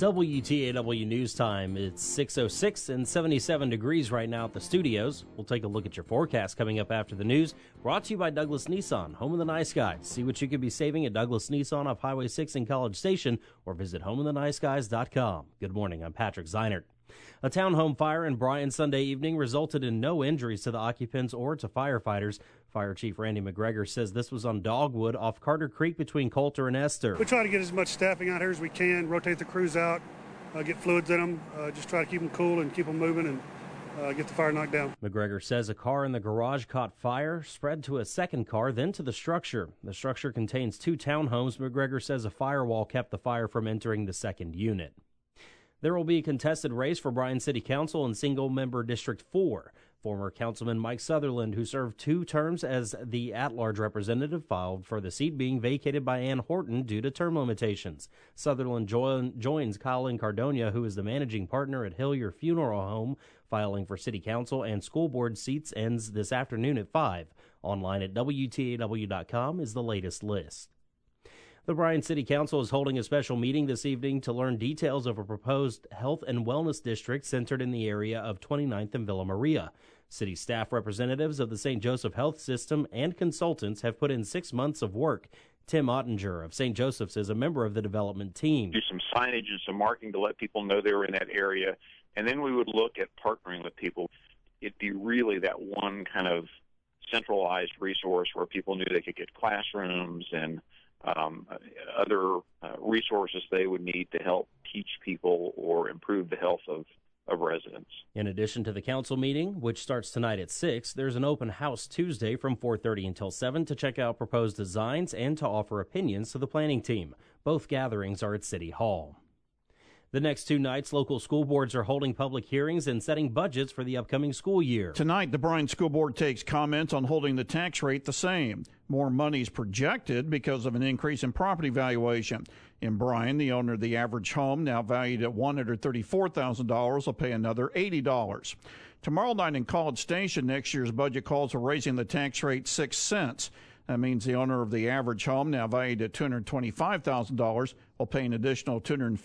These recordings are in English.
WTAW News Time. It's 6:06 and 77 degrees right now at the studios. We'll take a look at your forecast coming up after the news. Brought to you by Douglas Nissan, home of the nice guys. See what you could be saving at Douglas Nissan off Highway 6 in College Station or visit homeoftheniceguys.com. Good morning, I'm Patrick Zeinert. A townhome fire in Bryan Sunday evening resulted in no injuries to the occupants or to firefighters. Fire Chief Randy McGregor says this was on Dogwood off Carter Creek between Coulter and Esther. We try to get as much staffing out here as we can, rotate the crews out, get fluids in them, just try to keep them cool and keep them moving and get the fire knocked down. McGregor says a car in the garage caught fire, spread to a second car, then to the structure. The structure contains 2 townhomes. McGregor says a firewall kept the fire from entering the second unit. There will be a contested race for Bryan City Council in single-member District 4. Former Councilman Mike Sutherland, who served 2 terms as the at-large representative, filed for the seat being vacated by Ann Horton due to term limitations. Sutherland joins Colin Cardonia, who is the managing partner at Hillier Funeral Home. Filing for City Council and School Board seats ends this afternoon at 5. Online at WTAW.com is the latest list. The Bryan City Council is holding a special meeting this evening to learn details of a proposed health and wellness district centered in the area of 29th and Villa Maria. City staff representatives of the St. Joseph Health System and consultants have put in 6 months of work. Tim Ottinger of St. Joseph's is a member of the development team. Do some signage and some marking to let people know they were in that area, and then we would look at partnering with people. It'd be really that one kind of centralized resource where people knew they could get classrooms and other resources they would need to help teach people or improve the health of residents. In addition to the council meeting, which starts tonight at 6, there's an open house Tuesday from 4:30 until 7 to check out proposed designs and to offer opinions to the planning team. Both gatherings are at City Hall. The next 2 nights, local school boards are holding public hearings and setting budgets for the upcoming school year. Tonight, the Bryan School Board takes comments on holding the tax rate the same. More money is projected because of an increase in property valuation. In Bryan, the owner of the average home, now valued at $134,000, will pay another $80. Tomorrow night in College Station, next year's budget calls for raising the tax rate 6 cents. That means the owner of the average home, now valued at $225,000, will pay an additional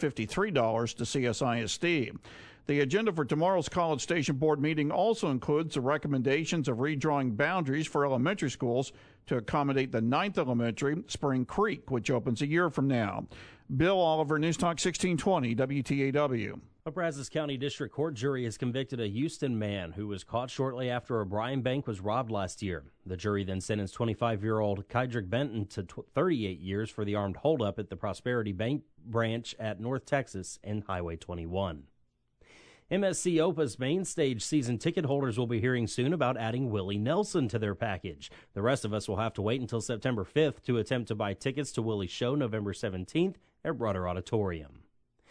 $253 to CSISD. The agenda for tomorrow's College Station Board meeting also includes the recommendations of redrawing boundaries for elementary schools to accommodate the 9th Elementary, Spring Creek, which opens a year from now. Bill Oliver, News Talk 1620, WTAW. A Brazos County District Court jury has convicted a Houston man who was caught shortly after a Bryan bank was robbed last year. The jury then sentenced 25-year-old Kydrick Benton to 38 years for the armed holdup at the Prosperity Bank branch at North Texas and Highway 21. MSC Opa's main stage season ticket holders will be hearing soon about adding Willie Nelson to their package. The rest of us will have to wait until September 5th to attempt to buy tickets to Willie's show November 17th at Brudder Auditorium.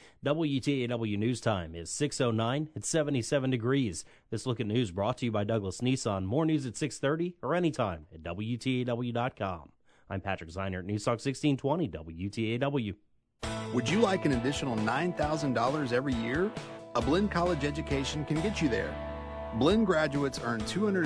WTAW News Time is 6:09. It's 77 degrees. This look at news brought to you by Douglas Nissan. More news at 6:30 or anytime at WTAW.com. I'm Patrick Zeinert, News Talk 1620, WTAW. Would you like an additional $9,000 every year? A Blinn College education can get you there. Blinn graduates earn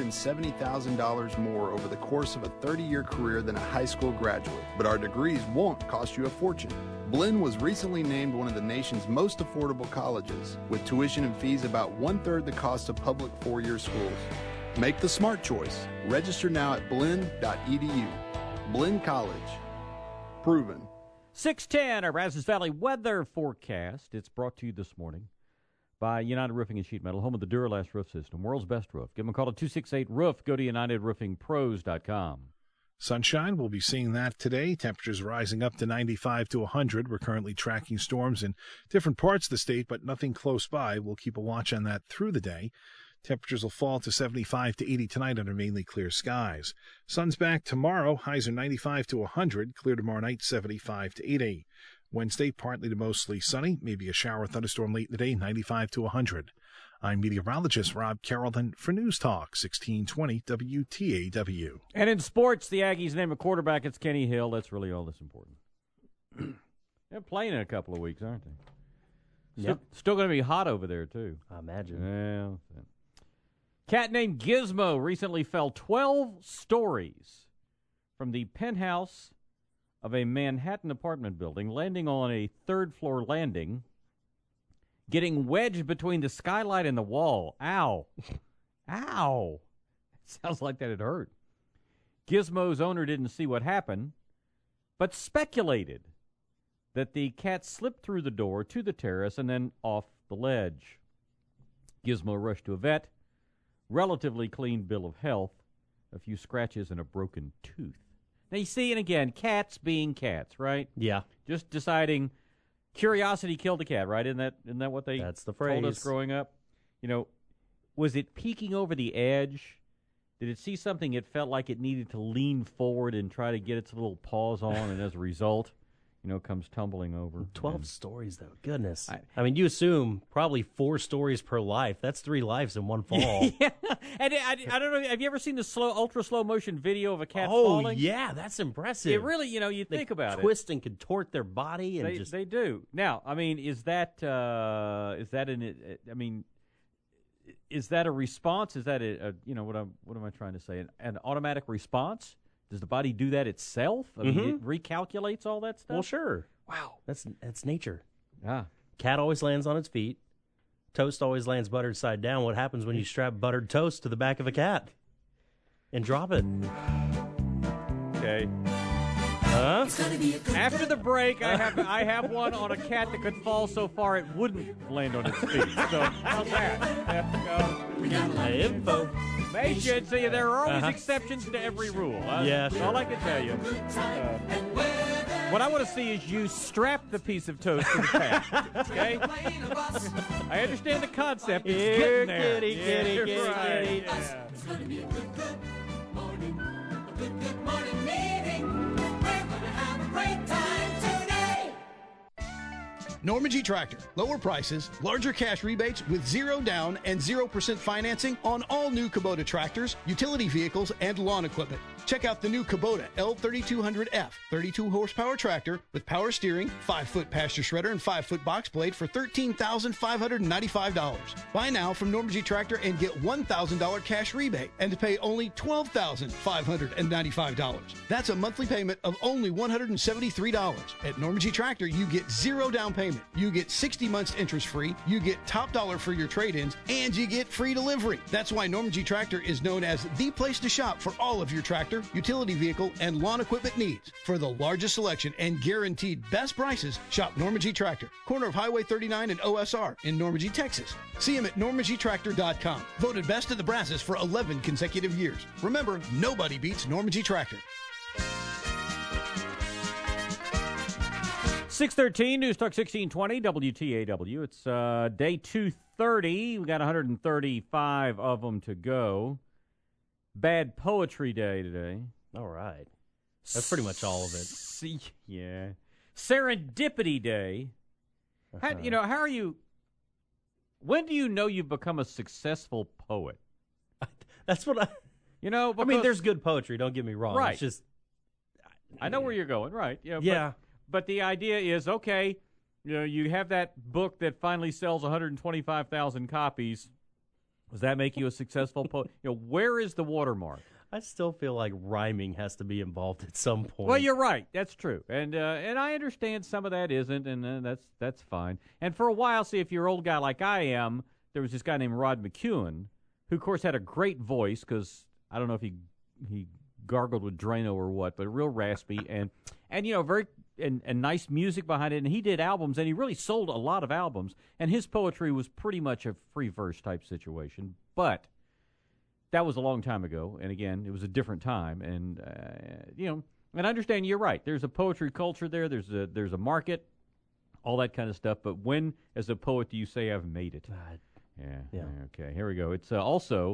$270,000 more over the course of a 30-year career than a high school graduate, but our degrees won't cost you a fortune. Blinn was recently named one of the nation's most affordable colleges, with tuition and fees about 1/3 the cost of public 4-year schools. Make the smart choice. Register now at blinn.edu. Blinn College. Proven. 6:10, our Brazos Valley weather forecast. It's brought to you this morning by United Roofing and Sheet Metal, home of the Duralast roof system, world's best roof. Give them a call at 268-ROOF. Go to UnitedRoofingPros.com. Sunshine, we'll be seeing that today. Temperatures rising up to 95 to 100. We're currently tracking storms in different parts of the state, but nothing close by. We'll keep a watch on that through the day. Temperatures will fall to 75 to 80 tonight under mainly clear skies. Sun's back tomorrow. Highs are 95 to 100. Clear tomorrow night, 75 to 80. Wednesday, partly to mostly sunny. Maybe a shower or thunderstorm late in the day, 95 to 100. I'm meteorologist Rob Carrollton for News Talk 1620 WTAW. And in sports, the Aggies name a quarterback. It's Kenny Hill. That's really all that's important. They're playing in a couple of weeks, aren't they? Yep. Still going to be hot over there, too. I imagine. Yeah. Cat named Gizmo recently fell 12 stories from the penthouse of a Manhattan apartment building, landing on a third-floor landing getting wedged between the skylight and the wall. Ow. Ow. Sounds like that it hurt. Gizmo's owner didn't see what happened, but speculated that the cat slipped through the door to the terrace and then off the ledge. Gizmo rushed to a vet. Relatively clean bill of health. A few scratches and a broken tooth. Now, you see, and again, cats being cats, right? Yeah. Just deciding curiosity killed the cat, right? Isn't that what they That's the told phrase. us growing up? You know, was it peeking over the edge? Did it see something it felt like it needed to lean forward and try to get its little paws on, and as a result, comes tumbling over? 12 stories, though. Goodness. I mean, you assume probably 4 stories per life. That's 3 lives in one fall. Yeah. And I don't know, have you ever seen the ultra slow motion video of a cat Oh, falling? yeah, that's impressive. It really, you think about it. Twist and contort their body and They do. Now, I mean, is that a response? Is that what am I trying to say? An automatic response? Does the body do that itself? I mean, it recalculates all that stuff? Well, sure. Wow. That's nature. Ah. Cat always lands on its feet. Toast always lands buttered side down. What happens when you strap buttered toast to the back of a cat and drop it? Okay. Huh? After the break, I have one on a cat that could fall so far it wouldn't land on its feet. So how's that? We got info. May should see there are always exceptions to every rule. Yeah, That's sure. all I can tell you. What I want to see is you strap the piece of toast to the cat. Okay? I understand the concept. It's getting there. Kitty, Right. kitty. Yeah. It's gonna be a good morning, a good morning meeting. We're gonna have a great time today. Norman G. Tractor. Lower prices, larger cash rebates with 0 down and 0% financing on all new Kubota tractors, utility vehicles, and lawn equipment. Check out the new Kubota L3200F, 32 horsepower tractor with power steering, 5-foot pasture shredder, and 5-foot box blade for $13,595. Buy now from Norman G. Tractor and get $1,000 cash rebate and pay only $12,595. That's a monthly payment of only $173. At Norman G. Tractor, you get 0 down payment. You get 60 months interest free. You get top dollar for your trade-ins, and you get free delivery. That's why Norman G. Tractor is known as the place to shop for all of your tractor, utility vehicle, and lawn equipment needs. For the largest selection and guaranteed best prices, shop Norman G. Tractor, corner of Highway 39 and OSR in Normandy, Texas. See him at normangtractor.com. Voted best of the Brazos for 11 consecutive years. Remember, nobody beats Norman G. Tractor. 613 News Talk 1620 WTAW. It's day 230. We got 135 of them to go. Bad Poetry Day today. All right. That's pretty much all of it. Yeah. Serendipity Day. How are you? When do you know you've become a successful poet? That's what because, there's good poetry, don't get me wrong. Right. It's just I know where you're going, right. Yeah. But the idea is, okay, you have that book that finally sells 125,000 copies. Does that make you a successful poet? Where is the watermark? I still feel like rhyming has to be involved at some point. Well, you're right. That's true, and I understand some of that isn't, and that's fine. And for a while, see, if you're an old guy like I am, there was this guy named Rod McEwen, who of course had a great voice because I don't know if he gargled with Drano or what, but real raspy and very and nice music behind it. And he did albums, and he really sold a lot of albums. And his poetry was pretty much a free verse type situation, but that was a long time ago. And again, it was a different time. And and I understand you're right. There's a poetry culture there. There's a market, all that kind of stuff. But when, as a poet, do you say I've made it? Yeah. Okay. Here we go. It's also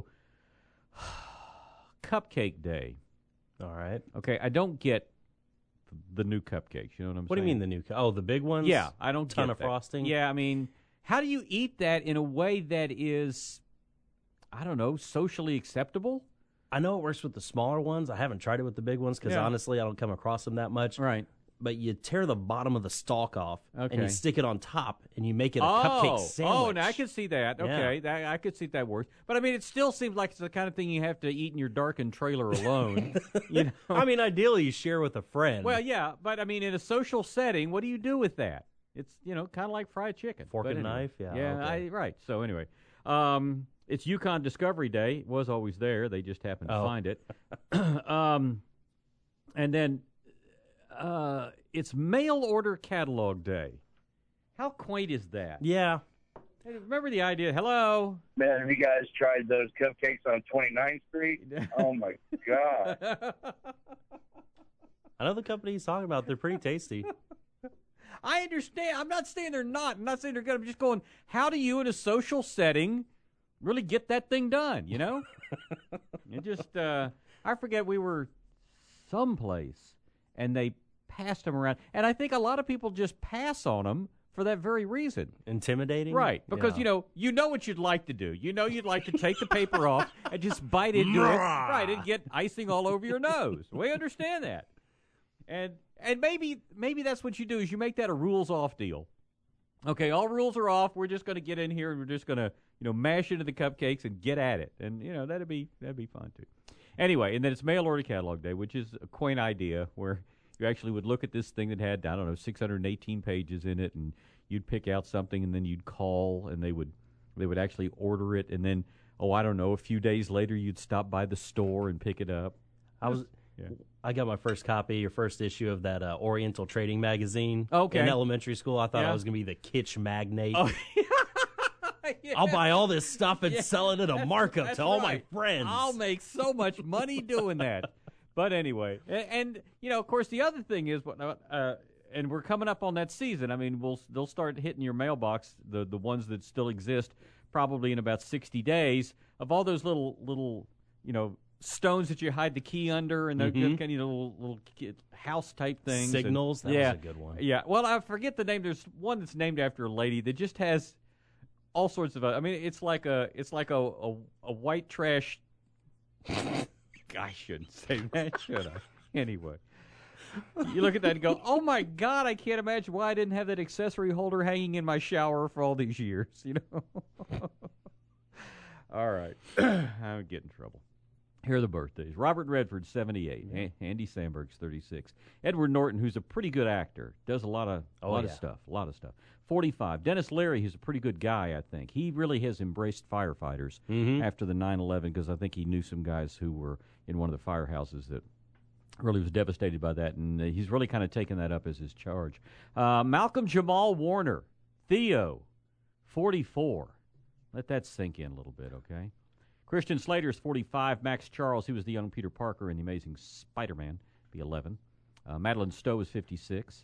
Cupcake Day. All right. Okay. I don't get the new cupcakes. You know what I'm saying? What do you mean the new? The big ones? Yeah, I don't ton get of that. frosting. Yeah, I mean, how do you eat that in a way that is, I don't know, socially acceptable? I know it works with the smaller ones. I haven't tried it with the big ones because honestly, I don't come across them that much. Right. But you tear the bottom of the stalk off and you Okay. stick it on top and you make it a cupcake sandwich. Oh, now I can see that. Okay, I could see if that works. But I mean, it still seems like it's the kind of thing you have to eat in your darkened trailer alone. I mean, ideally you share with a friend. Well, yeah, but I mean, in a social setting, what do you do with that? It's, kind of like fried chicken. Fork But and anyway. knife? Yeah, Yeah, okay. right. So anyway, it's Yukon Discovery Day. It was always there. They just happened to find it. And then it's Mail Order Catalog Day. How quaint is that? Yeah. Hey, remember the idea? Hello. Man, have you guys tried those cupcakes on 29th Street? Oh, my God. I know the company he's talking about. They're pretty tasty. I understand. I'm not saying they're not. I'm not saying they're good. I'm just going, how do you in a social setting really get that thing done, It just, I forget, we were someplace, and they passed them around. And I think a lot of people just pass on them for that very reason. Intimidating? Right, because, Yeah. you know what you'd like to do. You'd like to take the paper off and just bite into it, right, and get icing all over your nose. We understand that. And maybe that's what you do, is you make that a rules-off deal. Okay, all rules are off. We're just going to get in here, and we're just going to, mash into the cupcakes and get at it. And, that'd be fun, too. Anyway, and then it's Mail Order Catalog Day, which is a quaint idea where you actually would look at this thing that had, 618 pages in it, and you'd pick out something, and then you'd call, and they would actually order it, and then, a few days later, you'd stop by the store and pick it up. I got my first copy, your first issue of that Oriental Trading Magazine. Okay. In elementary school, I thought I was going to be the kitsch magnate. Oh. I'll buy all this stuff and sell it at a markup to all my friends. I'll make so much money doing that. But anyway, and of course, the other thing is, and we're coming up on that season. I mean, they'll start hitting your mailbox, the ones that still exist, probably in about 60 days, of all those little stones that you hide the key under, and those kind of little house type things. Signals. And, that was a good one. Yeah. Well, I forget the name. There's one that's named after a lady that just has all sorts of. I mean, it's like a white trash. I shouldn't say that, should I? Anyway, you look at that and go, "Oh my God! I can't imagine why I didn't have that accessory holder hanging in my shower for all these years." All right, I would get in trouble. Here are the birthdays. Robert Redford, 78. Andy Samberg's 36. Edward Norton, who's a pretty good actor, does a lot of stuff. 45. Dennis Leary, who's a pretty good guy, I think. He really has embraced firefighters after the 9/11, because I think he knew some guys who were in one of the firehouses that really was devastated by that, and he's really kind of taken that up as his charge. Malcolm Jamal Warner, Theo, 44. Let that sink in a little bit, okay? Christian Slater's 45. Max Charles, he was the young Peter Parker in The Amazing Spider-Man, be 11. Madeline Stowe is 56.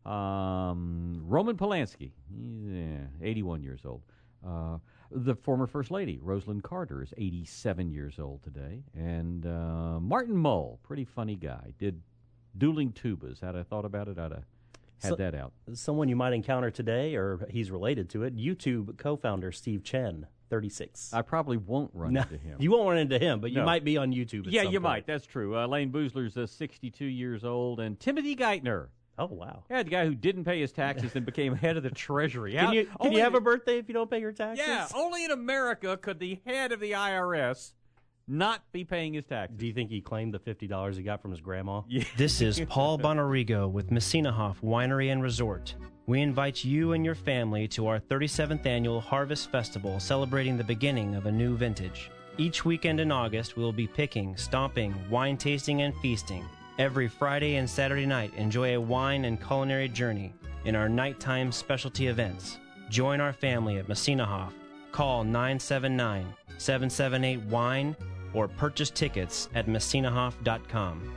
Roman Polanski, 81 years old. The former First Lady, Rosalind Carter, is 87 years old today. And Martin Mull, pretty funny guy, did Dueling Tubas. Had I thought about it, I'd have had that out. Someone you might encounter today, or he's related to it, YouTube co-founder Steve Chen, 36. I probably won't run into him. You won't run into him, but you might be on YouTube at some you point. might. That's true. Lane Boozler's 62 years old. And Timothy Geithner. Oh, wow. Yeah, the guy who didn't pay his taxes and became head of the Treasury. Can you have a birthday if you don't pay your taxes? Yeah, only in America could the head of the IRS not be paying his taxes. Do you think he claimed the $50 he got from his grandma? Yeah. This is Paul Bonarigo with Messinahoff Winery and Resort. We invite you and your family to our 37th annual Harvest Festival, celebrating the beginning of a new vintage. Each weekend in August, we will be picking, stomping, wine tasting, and feasting. Every Friday and Saturday night, enjoy a wine and culinary journey in our nighttime specialty events. Join our family at Messinahoff. Call 979-778-WINE or purchase tickets at messinahoff.com.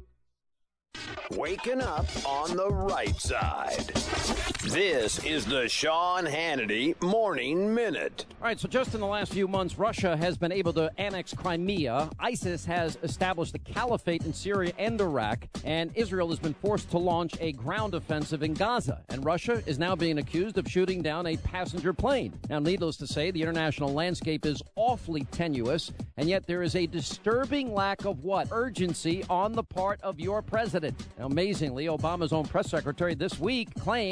Waking up on the right side. This is the Sean Hannity Morning Minute. All right, so just in the last few months, Russia has been able to annex Crimea. ISIS has established the caliphate in Syria and Iraq, and Israel has been forced to launch a ground offensive in Gaza. And Russia is now being accused of shooting down a passenger plane. Now, needless to say, the international landscape is awfully tenuous, and yet there is a disturbing lack of what? Urgency on the part of your president. Now, amazingly, Obama's own press secretary this week claimed that Obama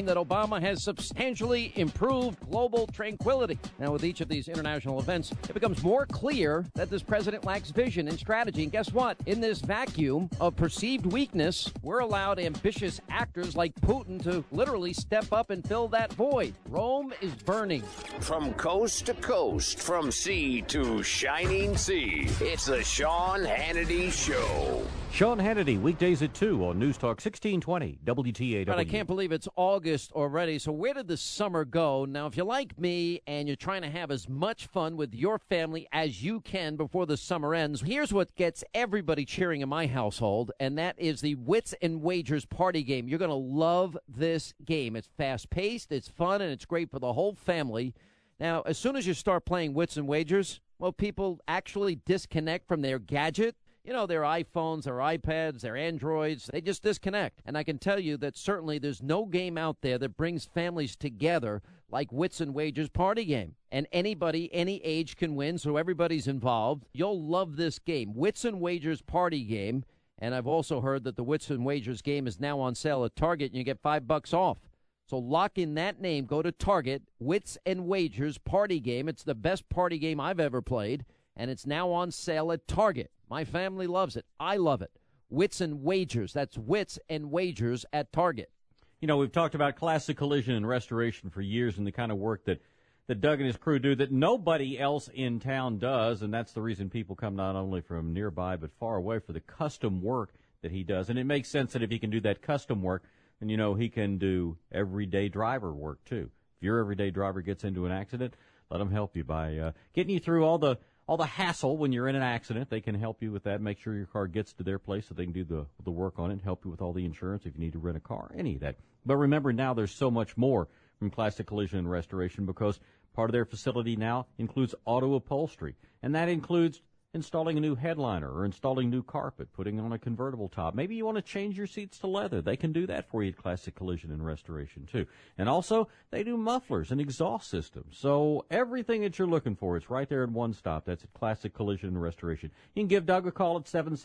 Obama has substantially improved global tranquility. Now, with each of these international events, it becomes more clear that this president lacks vision and strategy. And guess what? In this vacuum of perceived weakness, we're allowed ambitious actors like Putin to literally step up and fill that void. Rome is burning. From coast to coast, from sea to shining sea, it's the Sean Hannity Show. Sean Hannity, weekdays at 2 on News Talk 1620 WTAW. But I can't believe it's August already. So where did the summer go? Now, if you're like me and you're trying to have as much fun with your family as you can before the summer ends, here's what gets everybody cheering in my household, and that is the Wits and Wagers party game. You're going to love this game. It's fast-paced, it's fun, and it's great for the whole family. Now, as soon as you start playing Wits and Wagers, well, people actually disconnect from their gadget. You know, their iPhones, their iPads, their Androids, they just disconnect. And I can tell you that certainly there's no game out there that brings families together like Wits and Wagers party game. And anybody, any age can win, so everybody's involved. You'll love this game, Wits and Wagers party game. And I've also heard that the Wits and Wagers game is now on sale at Target, and you get $5 off. So lock in that name, go to Target, Wits and Wagers party game. It's the best party game I've ever played, and it's now on sale at Target. My family loves it. I love it. Wits and Wagers. That's Wits and Wagers at Target. You know, we've talked about Classic Collision and Restoration for years and the kind of work that Doug and his crew do that nobody else in town does, and that's the reason people come not only from nearby but far away for the custom work that he does. And it makes sense that if he can do that custom work, then, you know, he can do everyday driver work, too. If your everyday driver gets into an accident, let him help you by getting you through all the hassle when you're in an accident. They can help you with that, make sure your car gets to their place so they can do the work on it, help you with all the insurance if you need to rent a car, any of that. But remember, now there's so much more from Classic Collision and Restoration because part of their facility now includes auto upholstery, and that includes installing a new headliner or installing new carpet, putting on a convertible top. Maybe you want to change your seats to leather. They can do that for you at Classic Collision and Restoration, too. And also, they do mufflers and exhaust systems. So everything that you're looking for, it's right there at one stop. That's at Classic Collision and Restoration. You can give Doug a call at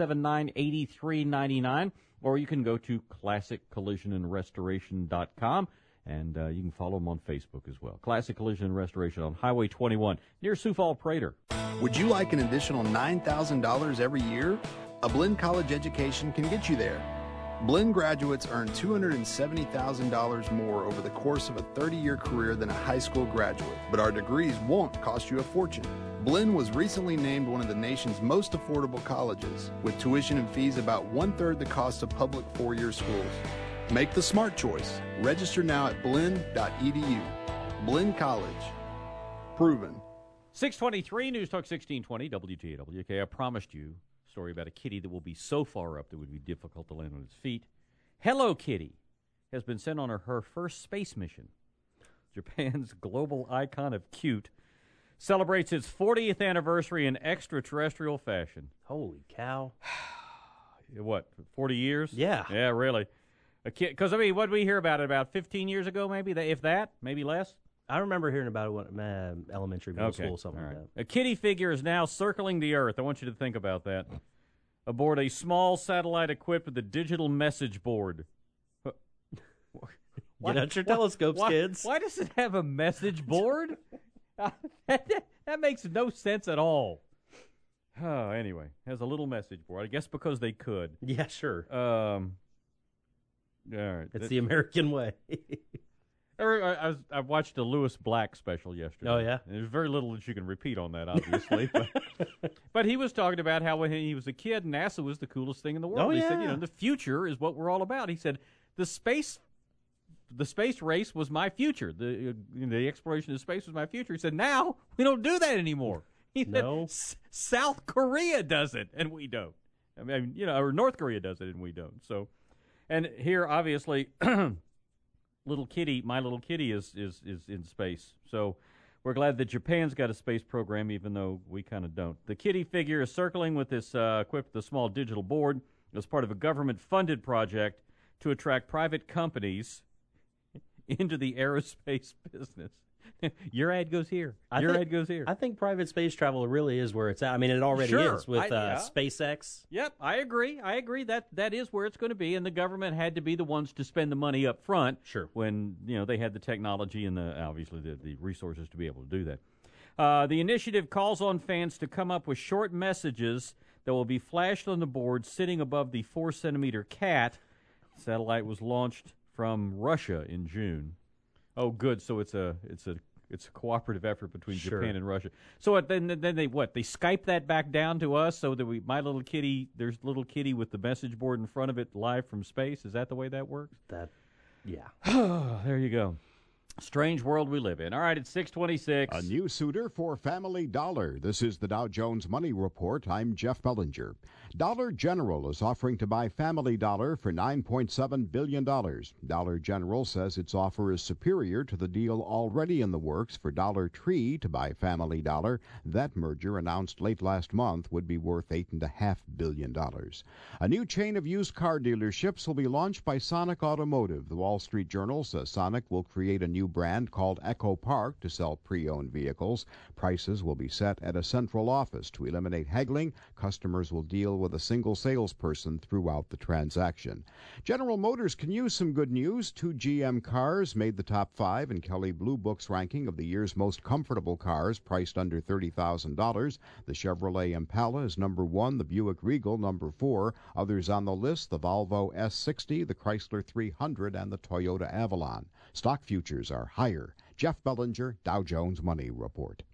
779-8399, or you can go to ClassicCollisionandRestoration.com. And you can follow them on Facebook as well. Classic Collision and Restoration on Highway 21 near Sioux Falls Prater. Would you like an additional $9,000 every year? A Blinn College education can get you there. Blinn graduates earn $270,000 more over the course of a 30-year career than a high school graduate, but our degrees won't cost you a fortune. Blinn was recently named one of the nation's most affordable colleges, with tuition and fees about one-third the cost of public four-year schools. Make the smart choice. Register now at blinn.edu. Blinn College. Proven. 623 News Talk 1620 WTAW. Okay, I promised you a story about a kitty that will be so far up that it would be difficult to land on its feet. Hello Kitty has been sent on her first space mission. Japan's global icon of cute celebrates its 40th anniversary in extraterrestrial fashion. Holy cow. What, 40 years? Yeah. Yeah, really. A kid, because, I mean, what did we hear about it about 15 years ago, maybe, if that, maybe less? I remember hearing about it when elementary, middle school, something like that. A kitty figure is now circling the Earth. I want you to think about that. Aboard a small satellite equipped with a digital message board. Get out your telescopes, kids. Why does it have a message board? That makes no sense at all. Oh, anyway, it has a little message board. I guess because they could. Yeah, sure. All right. It's the American way. I watched a Lewis Black special yesterday. Oh, yeah? And there's very little that you can repeat on that, obviously. but he was talking about how when he was a kid, NASA was the coolest thing in the world. Oh, He yeah. said, you know, the future is what we're all about. He said, the space race was my future. The exploration of space was my future. He said, now we don't do that anymore. He No. said, South Korea does it, and we don't. I mean, you know, or North Korea does it, and we don't. So, and here, obviously, little kitty, my little kitty is in space. So we're glad that Japan's got a space program, even though we kind of don't. The kitty figure is circling with this equipped with a small digital board as part of a government-funded project to attract private companies into the aerospace business. Your ad goes here. Ad goes here. I think private space travel really is where it's at. I mean, it already is with SpaceX. Yep, I agree. That is where it's going to be, and the government had to be the ones to spend the money up front. Sure. When they had the technology and obviously the resources to be able to do that. The initiative calls on fans to come up with short messages that will be flashed on the board sitting above the 4-centimeter cat. Satellite was launched from Russia in June. Oh, good. So it's a cooperative effort between Japan and Russia. So then they They Skype that back down to us so that there's little kitty with the message board in front of it live from space. Is that the way that works? Yeah. There you go. Strange world we live in. All right, it's 6:26. A new suitor for Family Dollar. This is the Dow Jones Money Report. I'm Jeff Bellinger. Dollar General is offering to buy Family Dollar for $9.7 billion. Dollar General says its offer is superior to the deal already in the works for Dollar Tree to buy Family Dollar. That merger, announced late last month, would be worth $8.5 billion. A new chain of used car dealerships will be launched by Sonic Automotive. The Wall Street Journal says Sonic will create a new brand called Echo Park to sell pre-owned vehicles. Prices will be set at a central office. To eliminate haggling, customers will deal with a single salesperson throughout the transaction. General Motors can use some good news. 2 GM cars made the top 5 in Kelley Blue Book's ranking of the year's most comfortable cars priced under $30,000. The Chevrolet Impala is number 1, the Buick Regal number 4. Others on the list, the Volvo S60, the Chrysler 300, and the Toyota Avalon. Stock futures are higher. Jeff Bellinger, Dow Jones Money Report.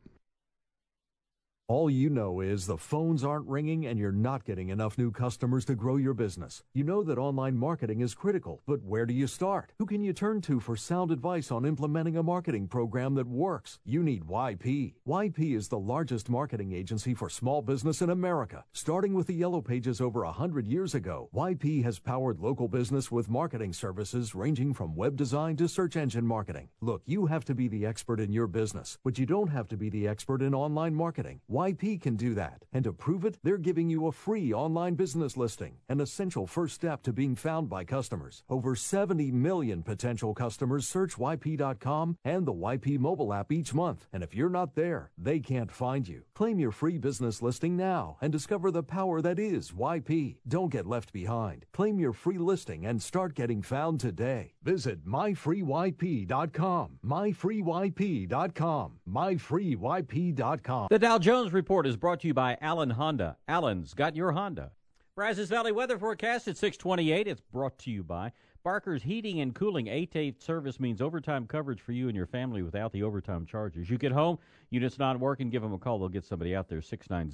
All you know is the phones aren't ringing and you're not getting enough new customers to grow your business. You know that online marketing is critical, but where do you start? Who can you turn to for sound advice on implementing a marketing program that works? You need YP. YP is the largest marketing agency for small business in America. Starting with the Yellow Pages over 100 years ago, YP has powered local business with marketing services ranging from web design to search engine marketing. Look, you have to be the expert in your business, but you don't have to be the expert in online marketing. YP can do that. And to prove it, they're giving you a free online business listing, an essential first step to being found by customers. Over 70 million potential customers search YP.com and the YP mobile app each month. And if you're not there, they can't find you. Claim your free business listing now and discover the power that is YP. Don't get left behind. Claim your free listing and start getting found today. Visit myfreeyp.com. myfreeyp.com. myfreeyp.com. The Dow Jones Report is brought to you by Allen Honda. Allen's got your Honda. Brazos Valley weather forecast at 6:28. It's brought to you by Barker's Heating and Cooling. 8-to-8 service means overtime coverage for you and your family without the overtime charges. You get home, unit's not working, give them a call. They'll get somebody out there,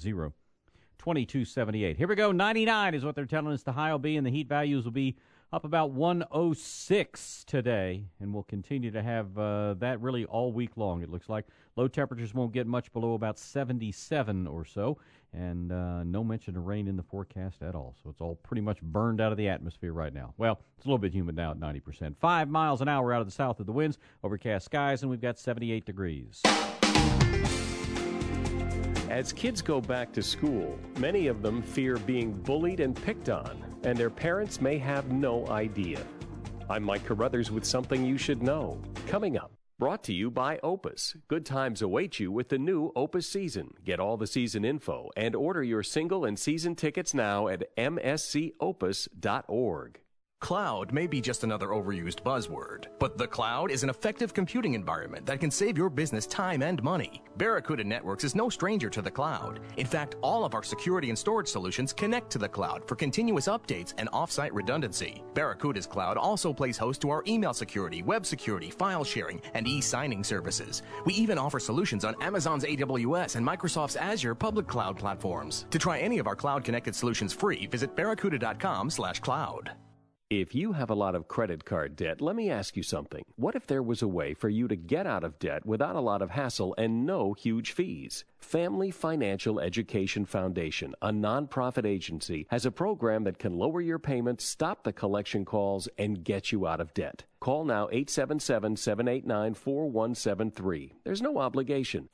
690-2278. Here we go. 99 is what they're telling us the high will be, and the heat values will be up about 106 today, and we'll continue to have that really all week long, it looks like. Low temperatures won't get much below about 77 or so, and no mention of rain in the forecast at all. So it's all pretty much burned out of the atmosphere right now. Well, it's a little bit humid now at 90%. 5 miles an hour out of the south of the winds, overcast skies, and we've got 78 degrees. As kids go back to school, many of them fear being bullied and picked on, and their parents may have no idea. I'm Mike Carruthers with something you should know. Coming up, brought to you by Opus. Good times await you with the new Opus season. Get all the season info and order your single and season tickets now at mscopus.org. Cloud may be just another overused buzzword, but the cloud is an effective computing environment that can save your business time and money. Barracuda Networks is no stranger to the cloud. In fact, all of our security and storage solutions connect to the cloud for continuous updates and off-site redundancy. Barracuda's cloud also plays host to our email security, web security, file sharing, and e-signing services. We even offer solutions on Amazon's AWS and Microsoft's Azure public cloud platforms. To try any of our cloud-connected solutions free, visit barracuda.com/cloud. If you have a lot of credit card debt, let me ask you something. What if there was a way for you to get out of debt without a lot of hassle and no huge fees? Family Financial Education Foundation, a nonprofit agency, has a program that can lower your payments, stop the collection calls, and get you out of debt. Call now 877-789-4173. There's no obligation.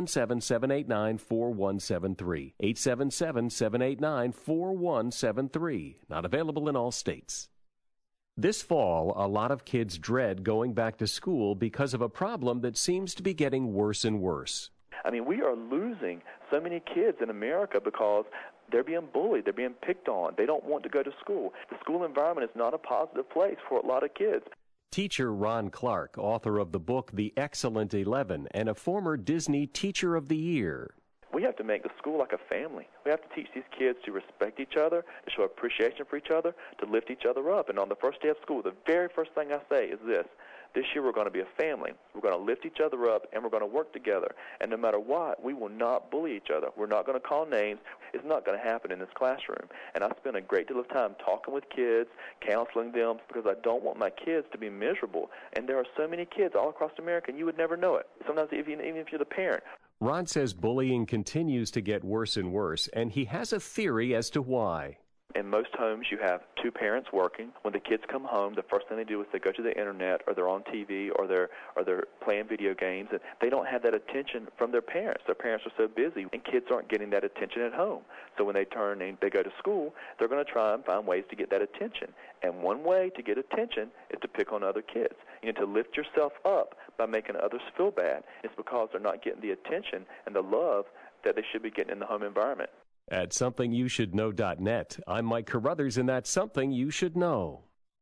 877-789-4173. 877-789-4173. Not available in all states. This fall, a lot of kids dread going back to school because of a problem that seems to be getting worse and worse. I mean, we are losing so many kids in America because they're being bullied, they're being picked on, they don't want to go to school. The school environment is not a positive place for a lot of kids. Teacher Ron Clark, author of the book The Excellent 11 and a former Disney Teacher of the Year. We have to make the school like a family. We have to teach these kids to respect each other, to show appreciation for each other, to lift each other up. And on the first day of school, the very first thing I say is this: this year we're going to be a family. We're going to lift each other up, and we're going to work together. And no matter what, we will not bully each other. We're not going to call names. It's not going to happen in this classroom. And I spend a great deal of time talking with kids, counseling them, because I don't want my kids to be miserable. And there are so many kids all across America, and you would never know it. Sometimes even if you're the parent. Ron says bullying continues to get worse and worse, and he has a theory as to why. In most homes, you have two parents working. When the kids come home, the first thing they do is they go to the internet, or they're on TV, or they're playing video games, and they don't have that attention from their parents. Their parents are so busy, and kids aren't getting that attention at home. So when they turn and they go to school, they're going to try and find ways to get that attention. And one way to get attention is to pick on other kids. You know, to lift yourself up by making others feel bad. It's because they're not getting the attention and the love that they should be getting in the home environment. At SomethingYouShouldKnow.net, I'm Mike Carruthers, and that's Something You Should Know.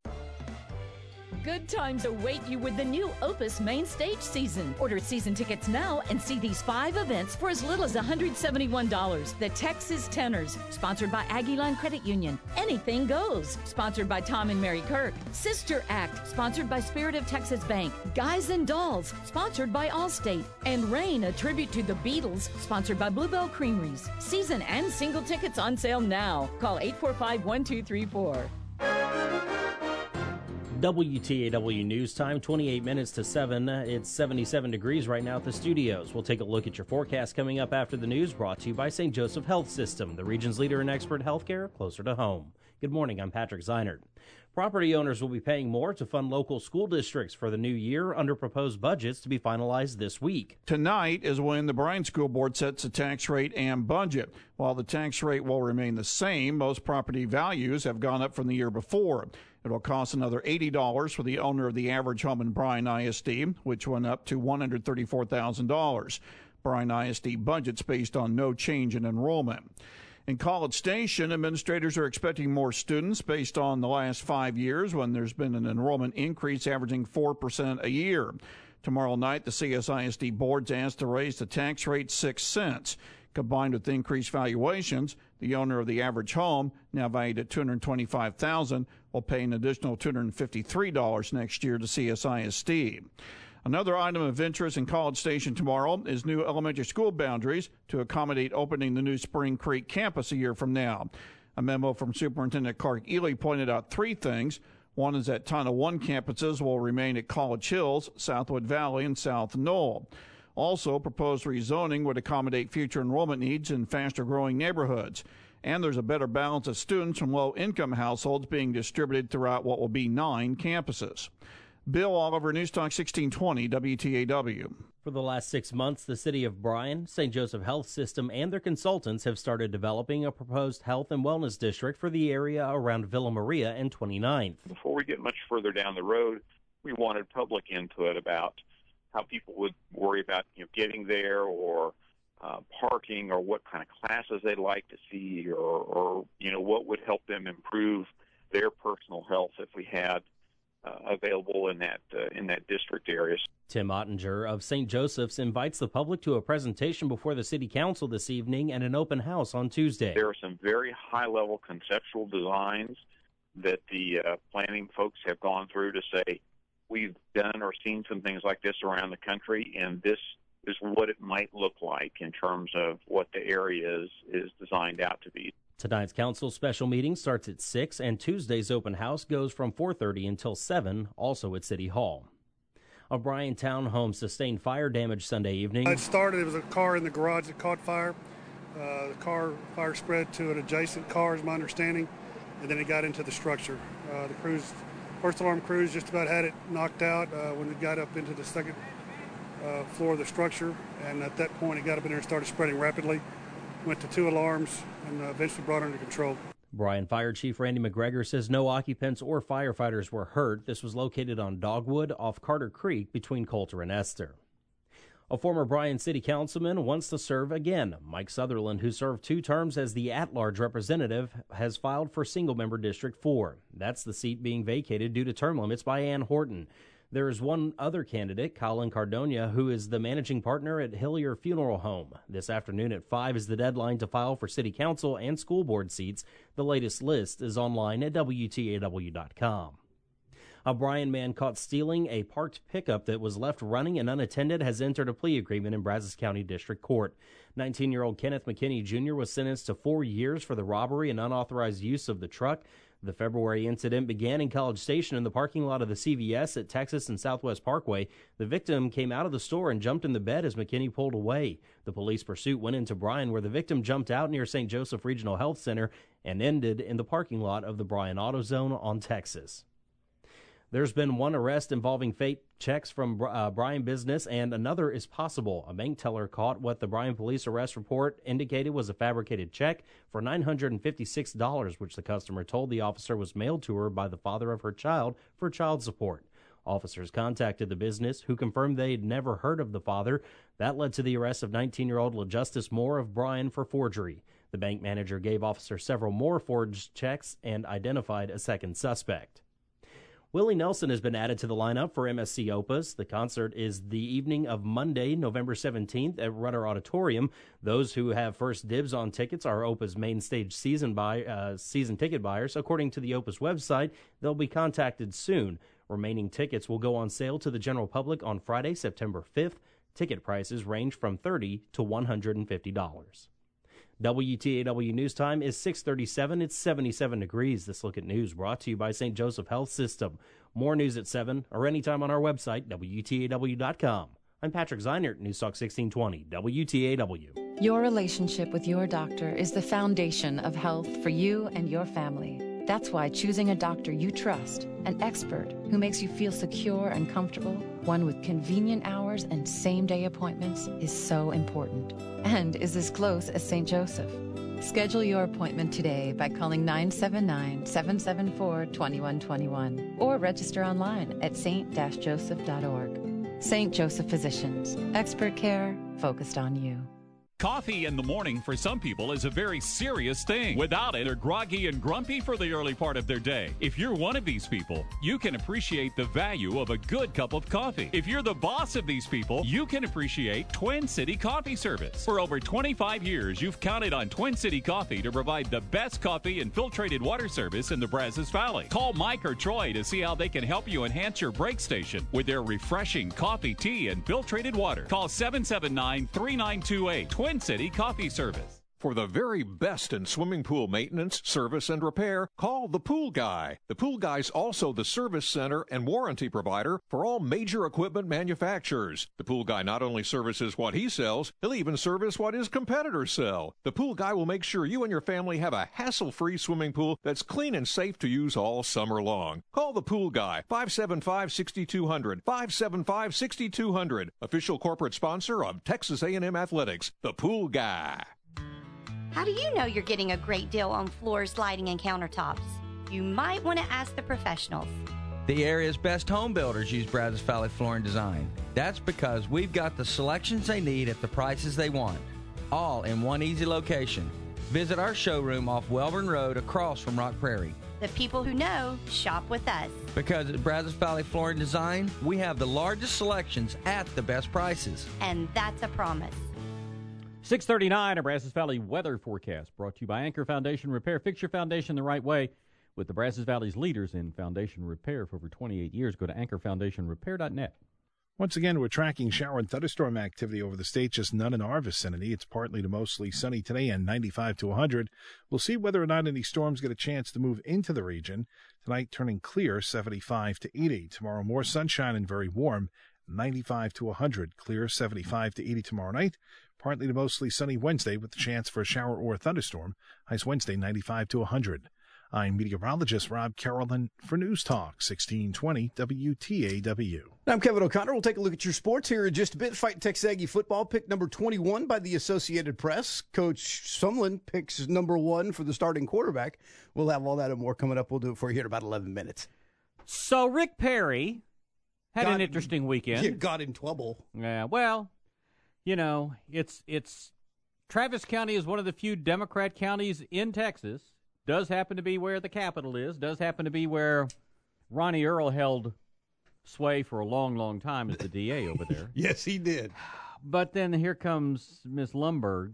Good times await you with the new Opus Main Stage season. Order season tickets now and see these 5 events for as little as $171. The Texas Tenors, sponsored by Aggieline Credit Union. Anything Goes, sponsored by Tom and Mary Kirk. Sister Act, sponsored by Spirit of Texas Bank. Guys and Dolls, sponsored by Allstate. And Rain, a tribute to the Beatles, sponsored by Bluebell Creameries. Season and single tickets on sale now. Call 845-1234. WTAW News Time, 28 minutes to 7. It's 77 degrees right now at the studios. We'll take a look at your forecast coming up after the news, brought to you by St. Joseph Health System, the region's leader in expert healthcare closer to home. Good morning, I'm Patrick Zeinert. Property owners will be paying more to fund local school districts for the new year under proposed budgets to be finalized this week. Tonight is when the Bryan School Board sets the tax rate and budget. While the tax rate will remain the same, most property values have gone up from the year before. It will cost another $80 for the owner of the average home in Bryan ISD, which went up to $134,000. Bryan ISD budget's based on no change in enrollment. In College Station, administrators are expecting more students based on the last 5 years when there's been an enrollment increase averaging 4% a year. Tomorrow night, the CSISD board's asked to raise the tax rate 6 cents. Combined with increased valuations, the owner of the average home, now valued at $225,000, will pay an additional $253 next year to CSISD. Another item of interest in College Station tomorrow is new elementary school boundaries to accommodate opening the new Spring Creek campus a year from now. A memo from Superintendent Clark Ely pointed out 3 things. One is that Title I campuses will remain at College Hills, Southwood Valley, and South Knoll. Also, proposed rezoning would accommodate future enrollment needs in faster-growing neighborhoods. And there's a better balance of students from low-income households being distributed throughout what will be 9 campuses. Bill Oliver, News Talk 1620, WTAW. For the last 6 months, the city of Bryan, St. Joseph Health System, and their consultants have started developing a proposed health and wellness district for the area around Villa Maria and 29th. Before we get much further down the road, we wanted public input about how people would worry about getting there, or parking, or what kind of classes they'd like to see, or what would help them improve their personal health if we had available in that district area. Tim Ottinger of St. Joseph's invites the public to a presentation before the City Council this evening and an open house on Tuesday. There are some very high-level conceptual designs that the planning folks have gone through to say, we've done or seen some things like this around the country, and this is what it might look like in terms of what the area is designed out to be. Tonight's council special meeting starts at 6, and Tuesday's open house goes from 4:30 until 7, also at City Hall. A Bryan townhome sustained fire damage Sunday evening. It was a car in the garage that caught fire. The fire spread to an adjacent car, is my understanding, and then it got into the structure. The first alarm crews just about had it knocked out when it got up into the second floor of the structure, and at that point it got up in there and started spreading rapidly. Went to 2 alarms and eventually brought it under control. Bryan Fire Chief Randy McGregor says no occupants or firefighters were hurt. This was located on Dogwood off Carter Creek between Coulter and Esther. A former Bryan City Councilman wants to serve again. Mike Sutherland, who served 2 terms as the at-large representative, has filed for single-member District 4. That's the seat being vacated due to term limits by Ann Horton. There is one other candidate, Colin Cardonia, who is the managing partner at Hillier Funeral Home. This afternoon at 5 is the deadline to file for city council and school board seats. The latest list is online at WTAW.com. A Bryan man caught stealing a parked pickup that was left running and unattended has entered a plea agreement in Brazos County District Court. 19-year-old Kenneth McKinney Jr. was sentenced to 4 years for the robbery and unauthorized use of the truck. The February incident began in College Station in the parking lot of the CVS at Texas and Southwest Parkway. The victim came out of the store and jumped in the bed as McKinney pulled away. The police pursuit went into Bryan, where the victim jumped out near St. Joseph Regional Health Center and ended in the parking lot of the Bryan AutoZone on Texas. There's been one arrest involving fake checks from Bryan business, and another is possible. A bank teller caught what the Bryan police arrest report indicated was a fabricated check for $956, which the customer told the officer was mailed to her by the father of her child for child support. Officers contacted the business, who confirmed they'd never heard of the father. That led to the arrest of 19-year-old LaJustice Moore of Bryan for forgery. The bank manager gave officers several more forged checks and identified a second suspect. Willie Nelson has been added to the lineup for MSC Opus. The concert is the evening of Monday, November 17th at Rudder Auditorium. Those who have first dibs on tickets are Opus main stage season ticket buyers. According to the Opus website, they'll be contacted soon. Remaining tickets will go on sale to the general public on Friday, September 5th. Ticket prices range from $30 to $150. WTAW News Time is 6:37. It's 77 degrees. This Look at News brought to you by St. Joseph Health System. More news at 7 or anytime on our website, WTAW.com. I'm Patrick Zeinert, News Talk 1620, WTAW. Your relationship with your doctor is the foundation of health for you and your family. That's why choosing a doctor you trust, an expert who makes you feel secure and comfortable, one with convenient hours and same-day appointments, is so important, and is as close as St. Joseph. Schedule your appointment today by calling 979-774-2121 or register online at st-joseph.org. St. Joseph Physicians, expert care focused on you. Coffee in the morning for some people is a very serious thing. Without it, they're groggy and grumpy for the early part of their day. If you're one of these people, you can appreciate the value of a good cup of coffee. If you're the boss of these people, you can appreciate Twin City Coffee Service. For over 25 years, you've counted on Twin City Coffee to provide the best coffee and filtrated water service in the Brazos Valley. Call Mike or Troy to see how they can help you enhance your break station with their refreshing coffee, tea, and filtrated water. Call 779-3928. Twin City Coffee Service. For the very best in swimming pool maintenance, service, and repair, call The Pool Guy. The Pool Guy's also the service center and warranty provider for all major equipment manufacturers. The Pool Guy not only services what he sells, he'll even service what his competitors sell. The Pool Guy will make sure you and your family have a hassle-free swimming pool that's clean and safe to use all summer long. Call The Pool Guy, 575-6200, 575-6200. Official corporate sponsor of Texas A&M Athletics, The Pool Guy. How do you know you're getting a great deal on floors, lighting, and countertops? You might want to ask the professionals. The area's best home builders use Brazos Valley Floor and Design. That's because we've got the selections they need at the prices they want, all in one easy location. Visit our showroom off Welborn Road across from Rock Prairie. The people who know, shop with us. Because at Brazos Valley Floor and Design, we have the largest selections at the best prices. And that's a promise. 6:39, a Brazos Valley weather forecast brought to you by Anchor Foundation Repair. Fix your foundation the right way with the Brazos Valley's leaders in foundation repair for over 28 years. Go to anchorfoundationrepair.net. Once again, we're tracking shower and thunderstorm activity over the state, just none in our vicinity. It's partly to mostly sunny today and 95 to 100. We'll see whether or not any storms get a chance to move into the region. Tonight, turning clear, 75 to 80. Tomorrow, more sunshine and very warm, 95 to 100. Clear, 75 to 80 tomorrow night. Partly to mostly sunny Wednesday with the chance for a shower or a thunderstorm. Highs Wednesday, 95 to 100. I'm meteorologist Rob Carrollton for News Talk 1620 WTAW. I'm Kevin O'Connor. We'll take a look at your sports here in just a bit. Fighting Texas Aggie football, pick number 21 by the Associated Press. Coach Sumlin picks number 1 for the starting quarterback. We'll have all that and more coming up. We'll do it for you here in about 11 minutes. So Rick Perry had an interesting weekend. Yeah, got in trouble. Yeah, well, you know, it's Travis County is one of the few Democrat counties in Texas. Does happen to be where the capital is. Does happen to be where Ronnie Earl held sway for a long, long time as the DA over there. Yes, he did. But then here comes Miss Lumberg,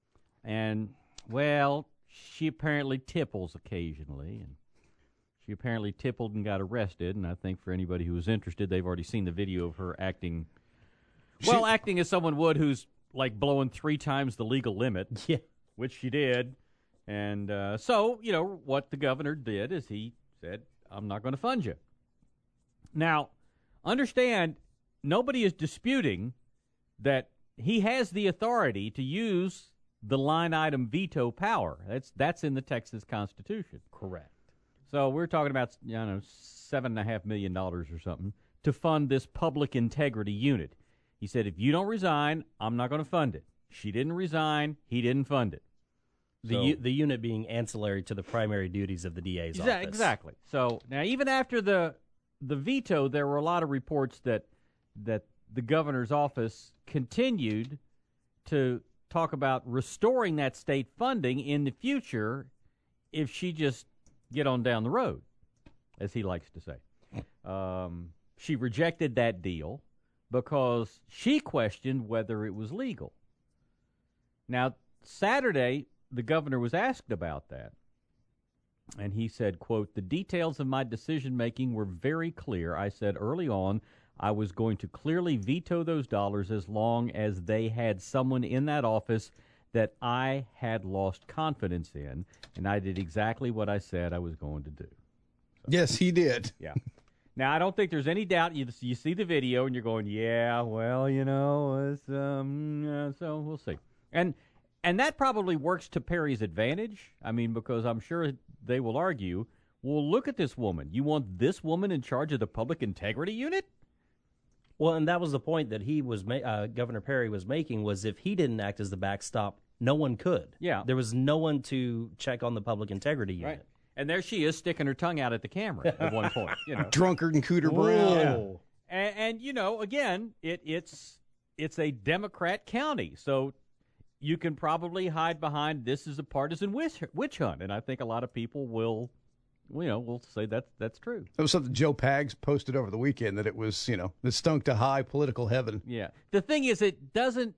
and, well, she apparently tipples occasionally, and she apparently tippled and got arrested, and I think for anybody who was interested, they've already seen the video of her acting, acting as someone would who's, like, blowing 3 times the legal limit, which she did. And so, you know, what the governor did is he said, I'm not going to fund you. Now, understand, nobody is disputing that he has the authority to use the line item veto power. That's in the Texas Constitution. Correct. So we're talking about, you know, $7.5 million or something to fund this public integrity unit. He said, if you don't resign, I'm not going to fund it. She didn't resign. He didn't fund it. The unit being ancillary to the primary duties of the DA's office. Exactly. So now, even after the veto, there were a lot of reports that the governor's office continued to talk about restoring that state funding in the future if she just get on down the road, as he likes to say. She rejected that deal because she questioned whether it was legal. Now, Saturday, the governor was asked about that, and he said, quote, the details of my decision-making were very clear. I said early on I was going to clearly veto those dollars as long as they had someone in that office that I had lost confidence in, and I did exactly what I said I was going to do. So, yes, he did. Yeah. Now, I don't think there's any doubt. You see the video, and you're going, yeah, well, you know, it's, so we'll see. And that probably works to Perry's advantage. I mean, because I'm sure they will argue, well, look at this woman. You want this woman in charge of the public integrity unit? Well, and that was the point that he was Governor Perry was making, was if he didn't act as the backstop, no one could. Yeah. There was no one to check on the public integrity unit. Right. And there she is sticking her tongue out at the camera at one point. You know. Drunkard and Cooter Brown. Yeah. And, you know, again, it's a Democrat county, so you can probably hide behind this is a partisan witch hunt, and I think a lot of people will say that's true. That was something Joe Pags posted over the weekend, that it was, you know, it stunk to high political heaven. Yeah. The thing is, it doesn't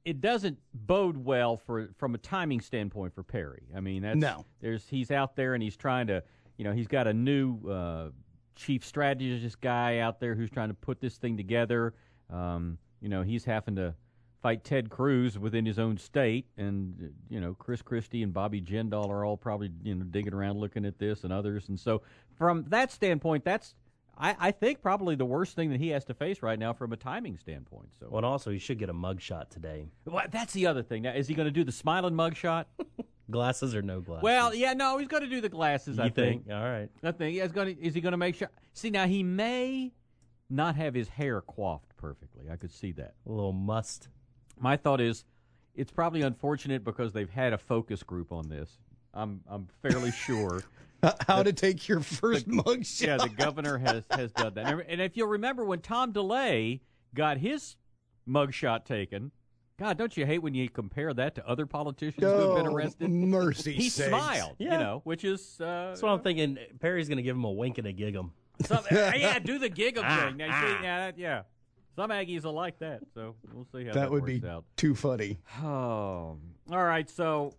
bode well from a timing standpoint for Perry. I mean, he's out there and he's trying to, you know, he's got a new chief strategist guy out there who's trying to put this thing together. You know, he's having to fight Ted Cruz within his own state, and, you know, Chris Christie and Bobby Jindal are all probably, you know, digging around looking at this, and others. And so from that standpoint, that's, I think, probably the worst thing that he has to face right now from a timing standpoint. So, well, and also he should get a mugshot today. Well, that's the other thing. Now, is he going to do the smiling mugshot? Glasses or no glasses? Well, yeah, no, he's going to do the glasses, I think. All right. I think is he going to make sure? See, now he may not have his hair coiffed perfectly. I could see that. A little must. My thought is, it's probably unfortunate because they've had a focus group on this. I'm fairly sure. How to take your first mugshot. Yeah, the governor has done that. And if you'll remember when Tom DeLay got his mugshot taken, God, don't you hate when you compare that to other politicians who have been arrested? Mercy He sakes. smiled, Yeah. you know, which is... That's what I'm thinking. Perry's going to give him a wink and a gig him. Yeah, do the gig of thing. Now, yeah. Some Aggies will like that, so we'll see how that would works be out. too funny. Oh, all right. So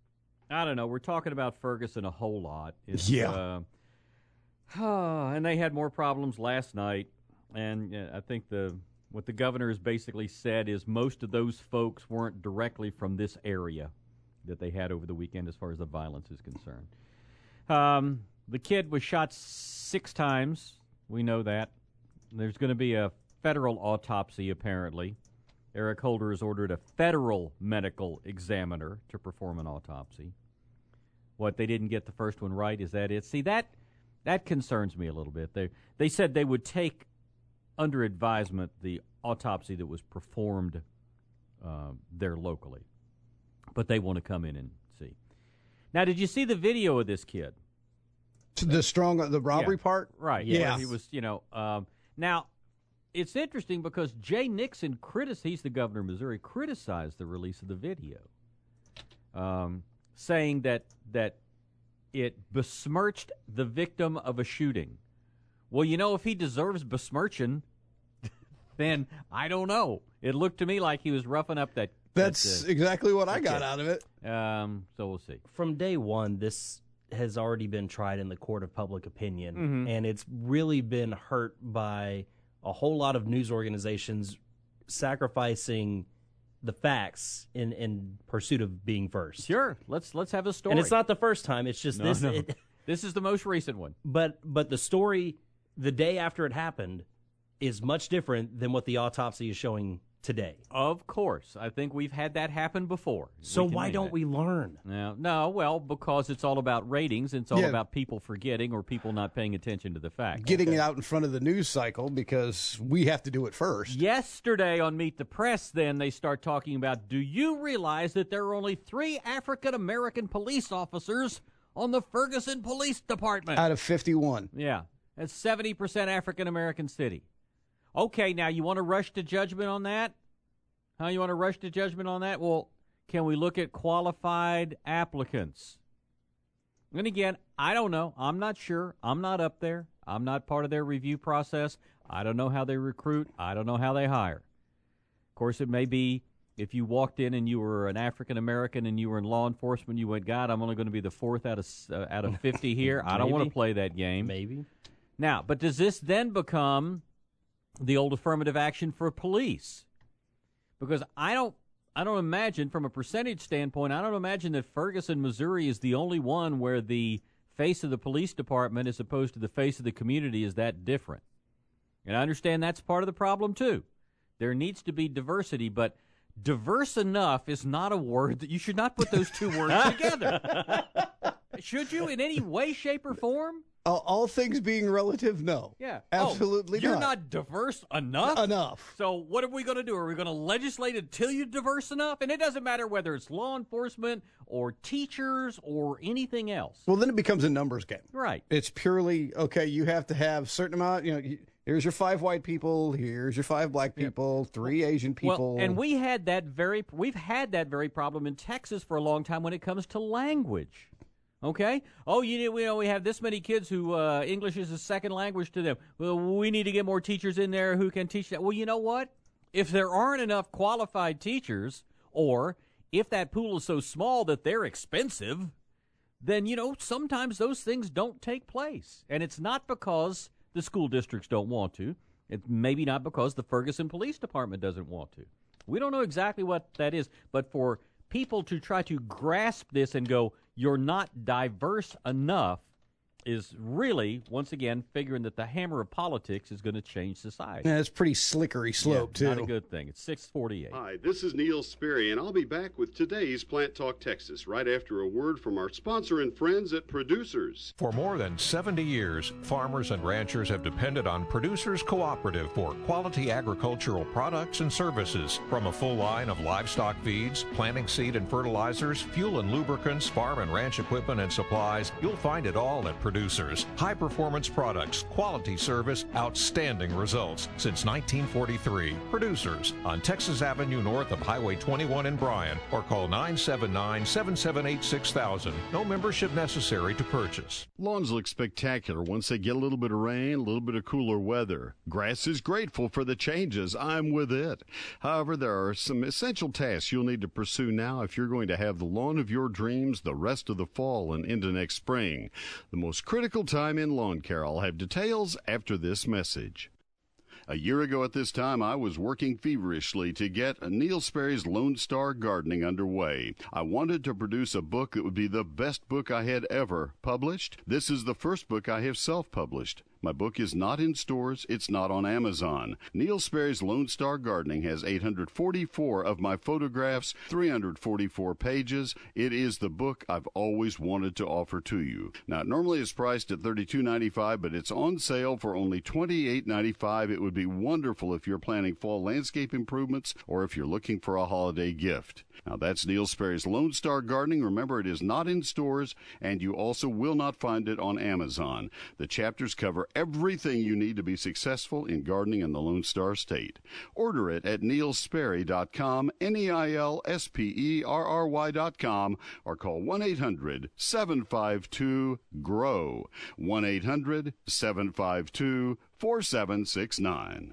I don't know. We're talking about Ferguson a whole lot. And they had more problems last night, and I think what the governor has basically said is most of those folks weren't directly from this area that they had over the weekend, as far as the violence is concerned. The kid was shot 6 times. We know that. There's going to be a federal autopsy, apparently. Eric Holder has ordered a federal medical examiner to perform an autopsy. What, they didn't get the first one right? Is that it? See, that concerns me a little bit. They said they would take under advisement the autopsy that was performed there locally, but they want to come in and see. Now, did you see the video of this kid? The robbery part? Right. Yeah. He was, now, it's interesting because Jay Nixon, he's the governor of Missouri, criticized the release of the video, saying that it besmirched the victim of a shooting. Well, if he deserves besmirching, then I don't know. It looked to me like he was roughing up that. That's exactly what I got out of it. So we'll see. From day one, this has already been tried in the court of public opinion, Mhm. and it's really been hurt by a whole lot of news organizations sacrificing the facts in pursuit of being first. Sure, let's have a story. And it's not the first time. It's just No. This is the most recent one. But the story the day after it happened is much different than what the autopsy is showing today. Of course. I think we've had that happen before. So why don't we learn? No, well, because it's all about ratings. It's all about people forgetting or people not paying attention to the facts. Getting it out in front of the news cycle because we have to do it first. Yesterday on Meet the Press, then, they start talking about, do you realize that there are only 3 African-American police officers on the Ferguson Police Department? Out of 51. Yeah. That's 70% African-American city. Okay, now you want to rush to judgment on that? You want to rush to judgment on that? Well, can we look at qualified applicants? And again, I don't know. I'm not sure. I'm not up there. I'm not part of their review process. I don't know how they recruit. I don't know how they hire. Of course, it may be if you walked in and you were an African-American and you were in law enforcement, you went, God, I'm only going to be the 4th out of 50 here. I don't want to play that game. Maybe. Now, but does this then become the old affirmative action for police? Because I don't imagine, from a percentage standpoint, I don't imagine that Ferguson, Missouri is the only one where the face of the police department as opposed to the face of the community is that different. And I understand that's part of the problem, too. There needs to be diversity, but diverse enough is not a word that you should not put those two words together. Should you in any way, shape, or form? All things being relative, no. Yeah. Absolutely You're not diverse enough? Enough. So what are we going to do? Are we going to legislate until you're diverse enough? And it doesn't matter whether it's law enforcement or teachers or anything else. Well, then it becomes a numbers game. Right. It's purely, okay, you have to have a certain amount, here's your 5 white people, here's your 5 black people, 3 Asian people. Well, and we've had that very problem in Texas for a long time when it comes to language. Okay? Oh, we have this many kids who English is a second language to them. Well, we need to get more teachers in there who can teach that. Well, you know what? If there aren't enough qualified teachers, or if that pool is so small that they're expensive, then, sometimes those things don't take place. And it's not because the school districts don't want to. It's maybe not because the Ferguson Police Department doesn't want to. We don't know exactly what that is, but for people to try to grasp this and go, you're not diverse enough, is really, once again, figuring that the hammer of politics is going to change society. Yeah, it's pretty slickery slope, too. Not a good thing. It's 6:48. Hi, this is Neil Sperry, and I'll be back with today's Plant Talk Texas right after a word from our sponsor and friends at Producers. For more than 70 years, farmers and ranchers have depended on Producers Cooperative for quality agricultural products and services. From a full line of livestock feeds, planting seed and fertilizers, fuel and lubricants, farm and ranch equipment and supplies, you'll find it all at Producers. High-performance products, quality service, outstanding results. Since 1943, Producers on Texas Avenue north of Highway 21 in Bryan, or call 979-778-6000. No membership necessary to purchase. Lawns look spectacular once they get a little bit of rain, a little bit of cooler weather. Grass is grateful for the changes. I'm with it. However, there are some essential tasks you'll need to pursue now if you're going to have the lawn of your dreams the rest of the fall and into next spring. The most critical time in lawn care. I'll have details after this message. A year ago at this time, I was working feverishly to get Neil Sperry's Lone Star Gardening underway. I wanted to produce a book that would be the best book I had ever published. This is the first book I have self-published. My book is not in stores. It's not on Amazon. Neil Sperry's Lone Star Gardening has 844 of my photographs, 344 pages. It is the book I've always wanted to offer to you. Now, it normally is priced at $32.95, but it's on sale for only $28.95. It would be wonderful if you're planning fall landscape improvements or if you're looking for a holiday gift. Now, that's Neil Sperry's Lone Star Gardening. Remember, it is not in stores, and you also will not find it on Amazon. The chapters cover everything you need to be successful in gardening in the Lone Star State. Order it at neilsperry.com, NEILSPERRY.com, or call 1-800-752-GROW, 1-800-752-4769.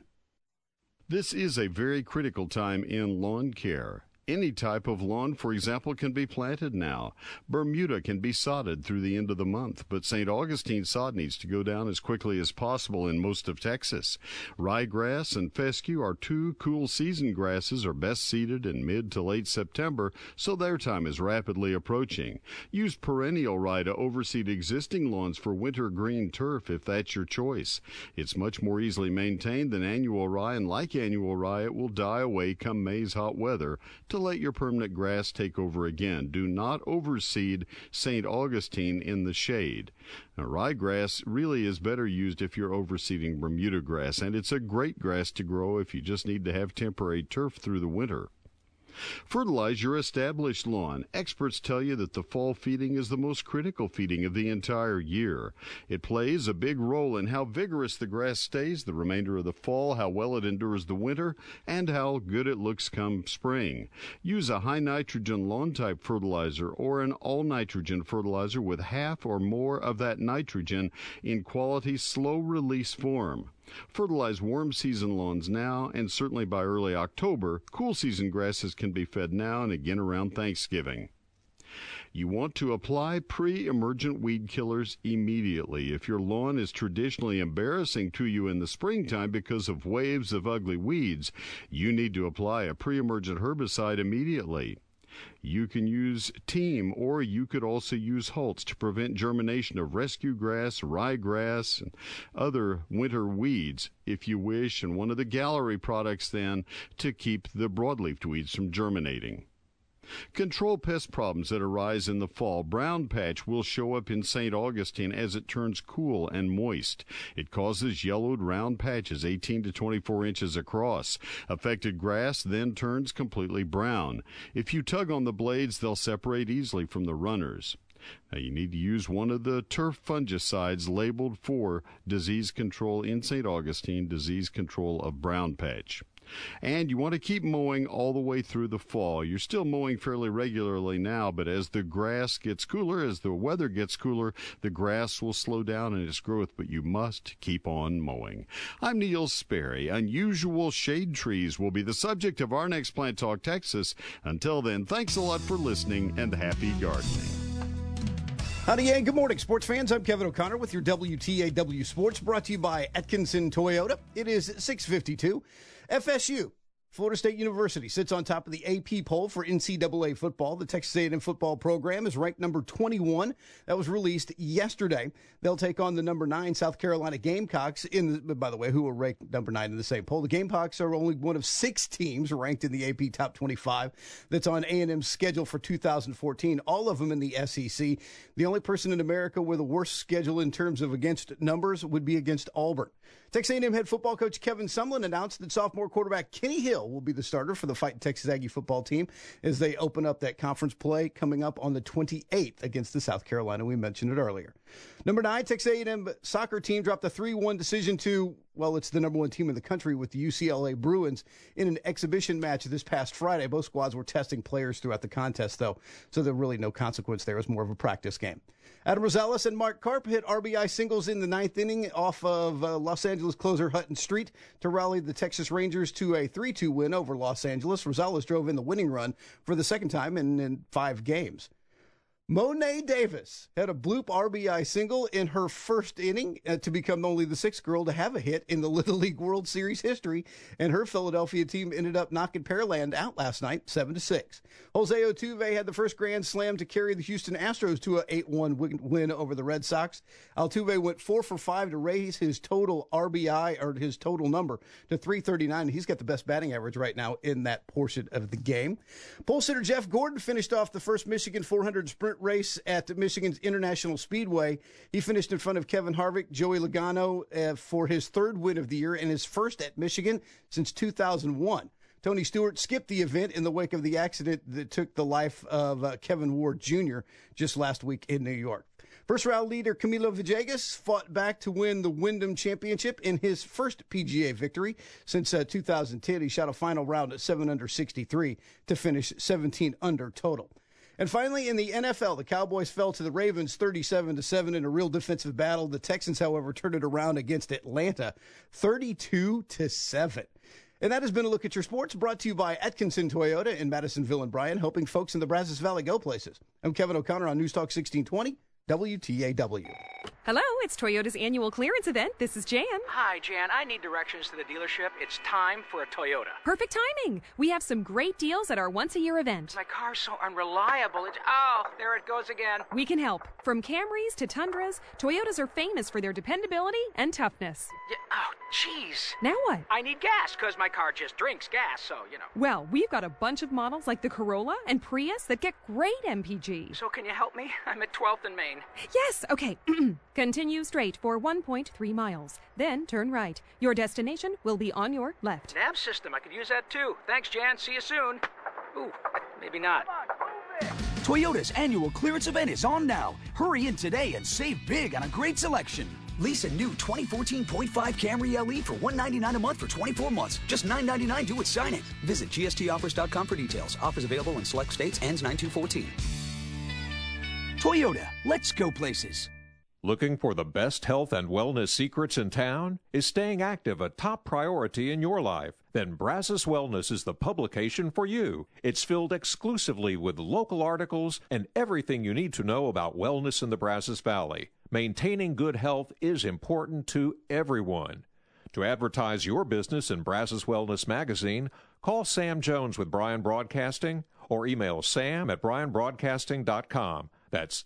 This is a very critical time in lawn care. Any type of lawn, for example, can be planted now. Bermuda can be sodded through the end of the month, but St. Augustine sod needs to go down as quickly as possible in most of Texas. Ryegrass and fescue are two cool season grasses, are best seeded in mid to late September, so their time is rapidly approaching. Use perennial rye to overseed existing lawns for winter green turf if that's your choice. It's much more easily maintained than annual rye, and like annual rye, it will die away come May's hot weather to let your permanent grass take over again. Do not overseed St. Augustine in the shade. Now, ryegrass really is better used if you're overseeding Bermuda grass, and it's a great grass to grow if you just need to have temporary turf through the winter. Fertilize your established lawn. Experts tell you that the fall feeding is the most critical feeding of the entire year. It plays a big role in how vigorous the grass stays the remainder of the fall, how well it endures the winter, and how good it looks come spring. Use a high nitrogen lawn type fertilizer or an all nitrogen fertilizer with half or more of that nitrogen in quality slow release form. Fertilize warm season lawns now, and certainly by early October. Cool season grasses can be fed now and again around Thanksgiving. You want to apply pre-emergent weed killers immediately. If your lawn is traditionally embarrassing to you in the springtime because of waves of ugly weeds, you need to apply a pre-emergent herbicide immediately. You can use Team, or you could also use Holtz to prevent germination of rescue grass, ryegrass, and other winter weeds if you wish, and one of the Gallery products then to keep the broadleaf weeds from germinating. Control pest problems that arise in the fall. Brown patch will show up in St. Augustine as it turns cool and moist. It causes yellowed round patches 18 to 24 inches across. Affected grass then turns completely brown. If you tug on the blades, they'll separate easily from the runners. Now, you need to use one of the turf fungicides labeled for disease control in St. Augustine, disease control of brown patch. And you want to keep mowing all the way through the fall. You're still mowing fairly regularly now, but as the grass gets cooler, as the weather gets cooler, the grass will slow down in its growth, but you must keep on mowing. I'm Neil Sperry. Unusual shade trees will be the subject of our next Plant Talk Texas. Until then, thanks a lot for listening, and happy gardening. Howdy, and good morning, sports fans. I'm Kevin O'Connor with your WTAW Sports, brought to you by Atkinson Toyota. It is 6:52. FSU, Florida State University, sits on top of the AP poll for NCAA football. The Texas A&M football program is ranked number 21. That was released yesterday. They'll take on the number 9 South Carolina Gamecocks, by the way, who were ranked number 9 in the same poll. The Gamecocks are only one of 6 teams ranked in the AP Top 25 that's on A&M's schedule for 2014, all of them in the SEC. The only person in America with a worse schedule in terms of against numbers would be against Auburn. Texas A&M head football coach Kevin Sumlin announced that sophomore quarterback Kenny Hill will be the starter for the Fighting Texas Aggie football team as they open up that conference play coming up on the 28th against the South Carolina. We mentioned it earlier. Number 9, Texas A&M soccer team dropped a 3-1 decision to, well, it's the number 1 team in the country with the UCLA Bruins in an exhibition match this past Friday. Both squads were testing players throughout the contest, though, so there really no consequence there. It was more of a practice game. Adam Rosales and Mark Karp hit RBI singles in the 9th inning off of Los Angeles closer Hutton Street to rally the Texas Rangers to a 3-2 win over Los Angeles. Rosales drove in the winning run for the second time in 5 games. Mo'ne Davis had a bloop RBI single in her first inning to become only the sixth girl to have a hit in the Little League World Series history, and her Philadelphia team ended up knocking Pearland out last night, 7-6. Jose Altuve had the first grand slam to carry the Houston Astros to a 8-1 win over the Red Sox. Altuve went 4 for 5 to raise his total RBI, or his total number, to 339. He's got the best batting average right now in that portion of the game. Pole sitter Jeff Gordon finished off the first Michigan 400 sprint race at Michigan's International Speedway. He finished in front of Kevin Harvick, Joey Logano for his third win of the year and his first at Michigan since 2001. Tony Stewart skipped the event in the wake of the accident that took the life of Kevin Ward Jr. just last week in New York. First round leader Camilo Villegas fought back to win the Wyndham Championship in his first PGA victory since 2010. He shot a final round at 7 under 63 to finish 17 under total. And finally, in the NFL, the Cowboys fell to the Ravens 37-7 in a real defensive battle. The Texans, however, turned it around against Atlanta 32-7. And that has been a look at your sports, brought to you by Atkinson Toyota in Madisonville and Bryan, helping folks in the Brazos Valley go places. I'm Kevin O'Connor on News Talk 1620. WTAW. Hello, it's Toyota's annual clearance event. This is Jan. Hi, Jan. I need directions to the dealership. It's time for a Toyota. Perfect timing. We have some great deals at our once-a-year event. My car's so unreliable. There it goes again. We can help. From Camrys to Tundras, Toyotas are famous for their dependability and toughness. Yeah, oh, jeez. Now what? I need gas, because my car just drinks gas, so, you know. Well, we've got a bunch of models like the Corolla and Prius that get great MPG. So can you help me? I'm at 12th and Main. Yes, okay. Continue straight for 1.3 miles. Then turn right. Your destination will be on your left. Nav system. I could use that too. Thanks, Jan. See you soon. Ooh, maybe not. Toyota's annual clearance event is on now. Hurry in today and save big on a great selection. Lease a new 2014.5 Camry LE for $199 a month for 24 months. Just $999 due at signing. Visit gstoffers.com for details. Offers available in select states. Ends 9/2/14. Toyota, let's go places. Looking for the best health and wellness secrets in town? Is staying active a top priority in your life? Then Brazos Wellness is the publication for you. It's filled exclusively with local articles and everything you need to know about wellness in the Brazos Valley. Maintaining good health is important to everyone. To advertise your business in Brazos Wellness Magazine, call Sam Jones with Bryan Broadcasting or email sam@bryanbroadcasting.com. That's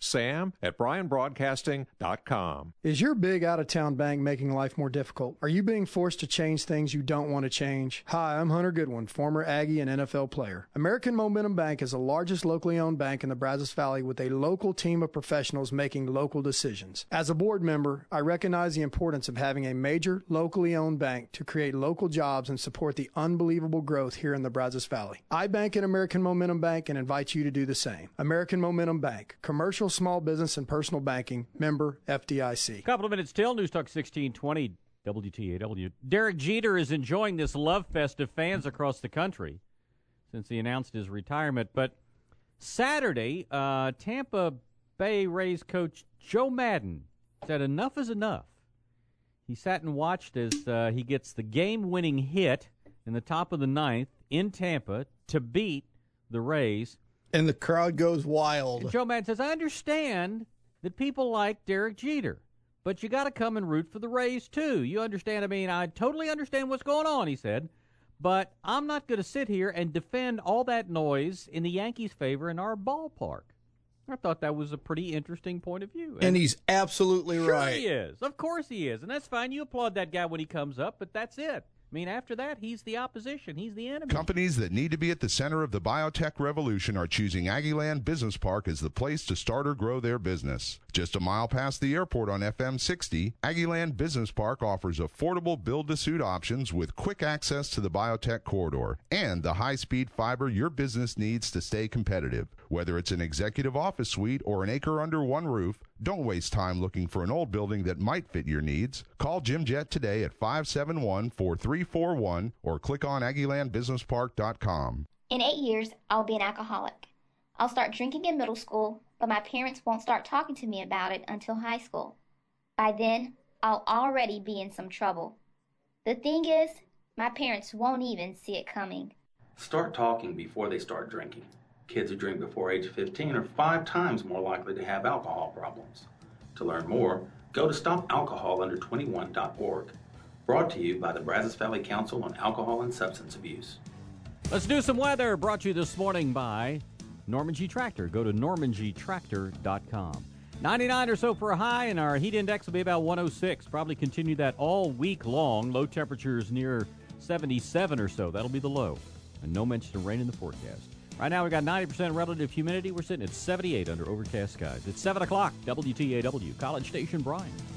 sam@bryanbroadcasting.com. Is your big out-of-town bank making life more difficult? Are you being forced to change things you don't want to change? Hi, I'm Hunter Goodwin, former Aggie and NFL player. American Momentum Bank is the largest locally owned bank in the Brazos Valley with a local team of professionals making local decisions. As a board member, I recognize the importance of having a major locally owned bank to create local jobs and support the unbelievable growth here in the Brazos Valley. I bank at American Momentum Bank and invite you to do the same. American Momentum Bank. Commercial, small business, and personal banking. Member FDIC. Couple of minutes till. News Talk 1620 WTAW. Derek Jeter is enjoying this love fest of fans across the country since he announced his retirement. But Saturday, Tampa Bay Rays coach Joe Maddon said enough is enough. He sat and watched as he gets the game-winning hit in the top of the ninth in Tampa to beat the Rays. And the crowd goes wild. And Joe Maddon says, I understand that people like Derek Jeter, but you got to come and root for the Rays, too. You understand? I mean, I totally understand what's going on, he said, but I'm not going to sit here and defend all that noise in the Yankees' favor in our ballpark. I thought that was a pretty interesting point of view. And he's absolutely right. Sure he is. Of course he is. And that's fine. You applaud that guy when he comes up, but that's it. I mean, after that, he's the opposition. He's the enemy. Companies that need to be at the center of the biotech revolution are choosing Aggieland Business Park as the place to start or grow their business. Just a mile past the airport on FM 60, Aggieland Business Park offers affordable build-to-suit options with quick access to the biotech corridor and the high-speed fiber your business needs to stay competitive. Whether it's an executive office suite or an acre under one roof, don't waste time looking for an old building that might fit your needs. Call Jim Jett today at 571-4341 or click on AggielandBusinessPark.com. In 8 years, I'll be an alcoholic. I'll start drinking in middle school, but my parents won't start talking to me about it until high school. By then, I'll already be in some trouble. The thing is, my parents won't even see it coming. Start talking before they start drinking. Kids who drink before age 15 are 5 times more likely to have alcohol problems. To learn more, go to stopalcoholUnder21.org. Brought to you by the Brazos Valley Council on Alcohol and Substance Abuse. Let's do some weather, brought to you this morning by Norman G. Tractor. Go to normangtractor.com. 99 or so for a high, and our heat index will be about 106. Probably continue that all week long. Low temperatures near 77 or so. That'll be the low. And no mention of rain in the forecast. Right now we got 90% relative humidity. We're sitting at 78 under overcast skies. It's 7 o'clock. WTAW, College Station, Bryan.